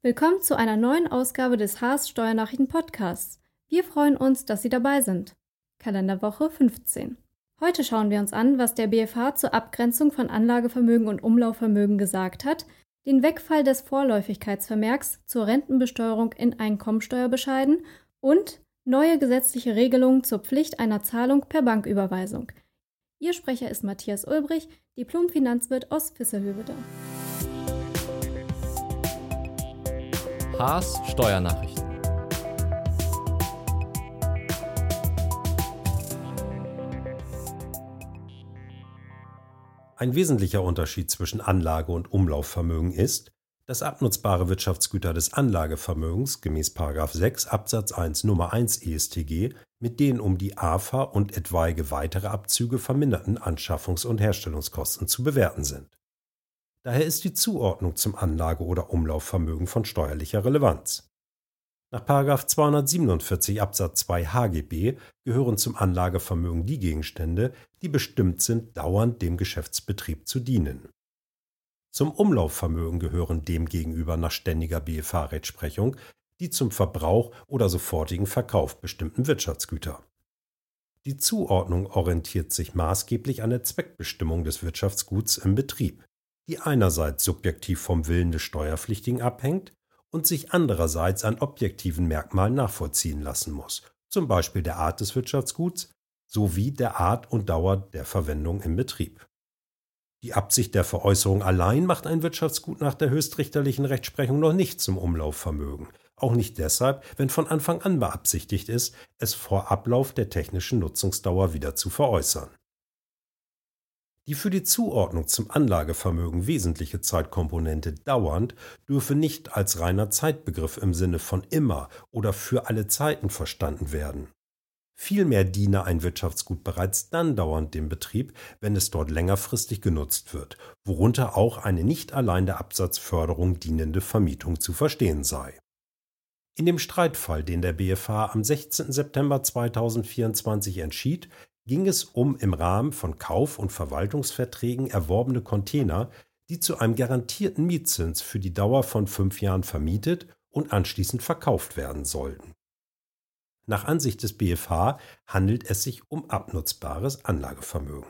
Willkommen zu einer neuen Ausgabe des Haas Steuernachrichten Podcasts. Wir freuen uns, dass Sie dabei sind. Kalenderwoche 15. Heute schauen wir uns an, was der BfH zur Abgrenzung von Anlagevermögen und Umlaufvermögen gesagt hat, den Wegfall des Vorläufigkeitsvermerks zur Rentenbesteuerung in Einkommensteuerbescheiden und neue gesetzliche Regelungen zur Pflicht einer Zahlung per Banküberweisung. Ihr Sprecher ist Matthias Ulbrich, Diplom-Finanzwirt aus Visserhövede. Haas Steuernachrichten. Ein wesentlicher Unterschied zwischen Anlage- und Umlaufvermögen ist, dass abnutzbare Wirtschaftsgüter des Anlagevermögens gemäß § 6 Absatz 1 Nummer 1 EStG mit den um die AFA und etwaige weitere Abzüge verminderten Anschaffungs- und Herstellungskosten zu bewerten sind. Daher ist die Zuordnung zum Anlage- oder Umlaufvermögen von steuerlicher Relevanz. Nach § 247 Absatz 2 HGB gehören zum Anlagevermögen die Gegenstände, die bestimmt sind, dauernd dem Geschäftsbetrieb zu dienen. Zum Umlaufvermögen gehören demgegenüber nach ständiger BfH-Rechtsprechung die zum Verbrauch oder sofortigen Verkauf bestimmten Wirtschaftsgüter. Die Zuordnung orientiert sich maßgeblich an der Zweckbestimmung des Wirtschaftsguts im Betrieb, die einerseits subjektiv vom Willen des Steuerpflichtigen abhängt und sich andererseits an objektiven Merkmalen nachvollziehen lassen muss, zum Beispiel der Art des Wirtschaftsguts sowie der Art und Dauer der Verwendung im Betrieb. Die Absicht der Veräußerung allein macht ein Wirtschaftsgut nach der höchstrichterlichen Rechtsprechung noch nicht zum Umlaufvermögen, auch nicht deshalb, wenn von Anfang an beabsichtigt ist, es vor Ablauf der technischen Nutzungsdauer wieder zu veräußern. Die für die Zuordnung zum Anlagevermögen wesentliche Zeitkomponente dauernd dürfe nicht als reiner Zeitbegriff im Sinne von immer oder für alle Zeiten verstanden werden. Vielmehr diene ein Wirtschaftsgut bereits dann dauernd dem Betrieb, wenn es dort längerfristig genutzt wird, worunter auch eine nicht allein der Absatzförderung dienende Vermietung zu verstehen sei. In dem Streitfall, den der BfH am 16. September 2024 entschied, ging es um im Rahmen von Kauf- und Verwaltungsverträgen erworbene Container, die zu einem garantierten Mietzins für die Dauer von 5 Jahren vermietet und anschließend verkauft werden sollten. Nach Ansicht des BfH handelt es sich um abnutzbares Anlagevermögen.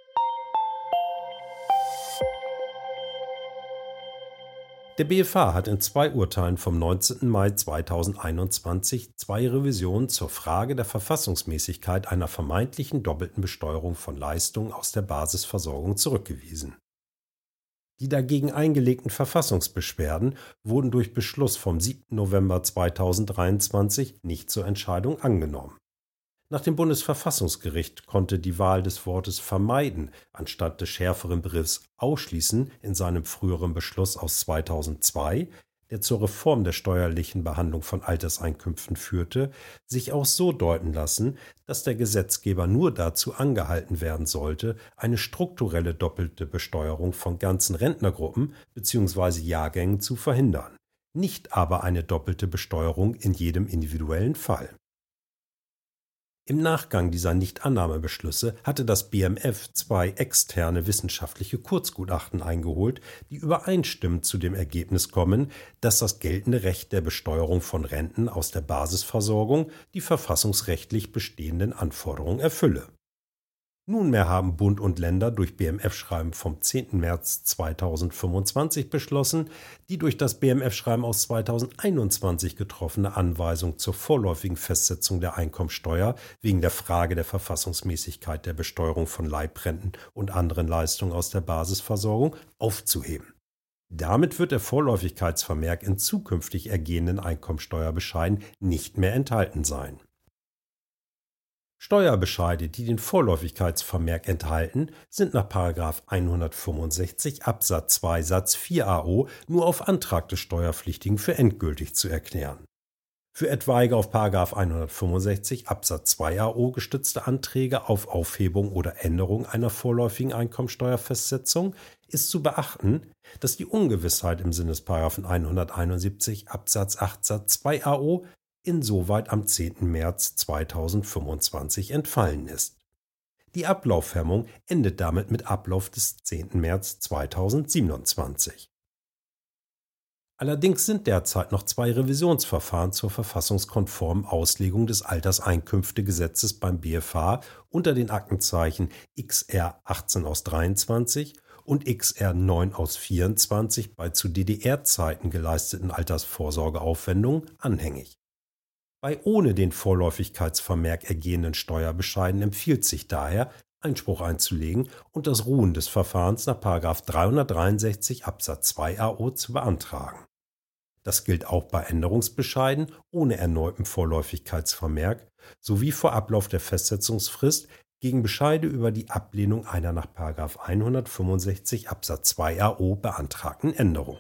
Der BfH hat in 2 Urteilen vom 19. Mai 2021 2 Revisionen zur Frage der Verfassungsmäßigkeit einer vermeintlichen doppelten Besteuerung von Leistungen aus der Basisversorgung zurückgewiesen. Die dagegen eingelegten Verfassungsbeschwerden wurden durch Beschluss vom 7. November 2023 nicht zur Entscheidung angenommen. Nach dem Bundesverfassungsgericht konnte die Wahl des Wortes vermeiden anstatt des schärferen Begriffs ausschließen in seinem früheren Beschluss aus 2002, der zur Reform der steuerlichen Behandlung von Alterseinkünften führte, sich auch so deuten lassen, dass der Gesetzgeber nur dazu angehalten werden sollte, eine strukturelle doppelte Besteuerung von ganzen Rentnergruppen bzw. Jahrgängen zu verhindern, nicht aber eine doppelte Besteuerung in jedem individuellen Fall. Im Nachgang dieser Nichtannahmebeschlüsse hatte das BMF 2 externe wissenschaftliche Kurzgutachten eingeholt, die übereinstimmend zu dem Ergebnis kommen, dass das geltende Recht der Besteuerung von Renten aus der Basisversorgung die verfassungsrechtlich bestehenden Anforderungen erfülle. Nunmehr haben Bund und Länder durch BMF-Schreiben vom 10. März 2025 beschlossen, die durch das BMF-Schreiben aus 2021 getroffene Anweisung zur vorläufigen Festsetzung der Einkommensteuer wegen der Frage der Verfassungsmäßigkeit der Besteuerung von Leibrenten und anderen Leistungen aus der Basisversorgung aufzuheben. Damit wird der Vorläufigkeitsvermerk in zukünftig ergehenden Einkommensteuerbescheiden nicht mehr enthalten sein. Steuerbescheide, die den Vorläufigkeitsvermerk enthalten, sind nach § 165 Absatz 2 Satz 4 AO nur auf Antrag des Steuerpflichtigen für endgültig zu erklären. Für etwaige auf § 165 Absatz 2 AO gestützte Anträge auf Aufhebung oder Änderung einer vorläufigen Einkommensteuerfestsetzung ist zu beachten, dass die Ungewissheit im Sinne des § 171 Absatz 8 Satz 2 AO insoweit am 10. März 2025 entfallen ist. Die Ablauffirmung endet damit mit Ablauf des 10. März 2027. Allerdings sind derzeit noch 2 Revisionsverfahren zur verfassungskonformen Auslegung des Alterseinkünftegesetzes beim BfH unter den Aktenzeichen XR 18 aus 23 und XR 9 aus 24 bei zu DDR-Zeiten geleisteten Altersvorsorgeaufwendungen anhängig. Bei ohne den Vorläufigkeitsvermerk ergehenden Steuerbescheiden empfiehlt sich daher, Einspruch einzulegen und das Ruhen des Verfahrens nach § 363 Absatz 2 AO zu beantragen. Das gilt auch bei Änderungsbescheiden ohne erneuten Vorläufigkeitsvermerk sowie vor Ablauf der Festsetzungsfrist gegen Bescheide über die Ablehnung einer nach § 165 Absatz 2 AO beantragten Änderung.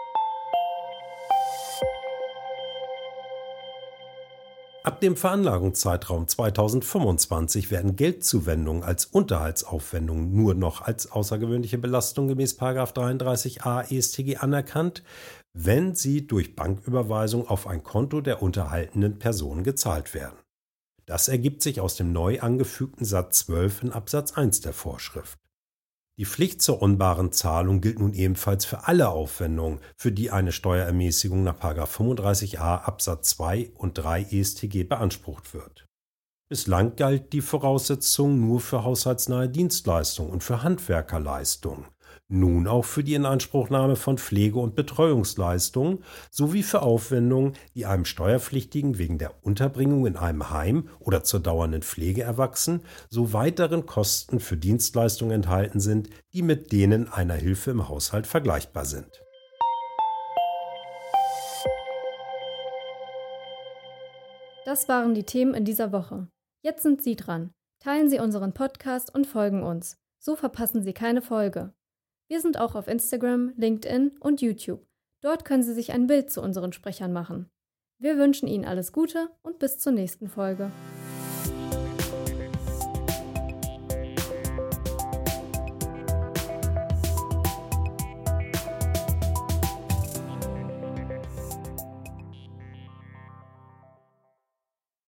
Ab dem Veranlagungszeitraum 2025 werden Geldzuwendungen als Unterhaltsaufwendungen nur noch als außergewöhnliche Belastung gemäß § 33a EStG anerkannt, wenn sie durch Banküberweisung auf ein Konto der unterhaltenden Person gezahlt werden. Das ergibt sich aus dem neu angefügten Satz 12 in Absatz 1 der Vorschrift. Die Pflicht zur unbaren Zahlung gilt nun ebenfalls für alle Aufwendungen, für die eine Steuerermäßigung nach § 35a Absatz 2 und 3 EStG beansprucht wird. Bislang galt die Voraussetzung nur für haushaltsnahe Dienstleistungen und für Handwerkerleistungen, nun auch für die Inanspruchnahme von Pflege- und Betreuungsleistungen sowie für Aufwendungen, die einem Steuerpflichtigen wegen der Unterbringung in einem Heim oder zur dauernden Pflege erwachsen, so weiteren Kosten für Dienstleistungen enthalten sind, die mit denen einer Hilfe im Haushalt vergleichbar sind. Das waren die Themen in dieser Woche. Jetzt sind Sie dran. Teilen Sie unseren Podcast und folgen uns. So verpassen Sie keine Folge. Wir sind auch auf Instagram, LinkedIn und YouTube. Dort können Sie sich ein Bild zu unseren Sprechern machen. Wir wünschen Ihnen alles Gute und bis zur nächsten Folge.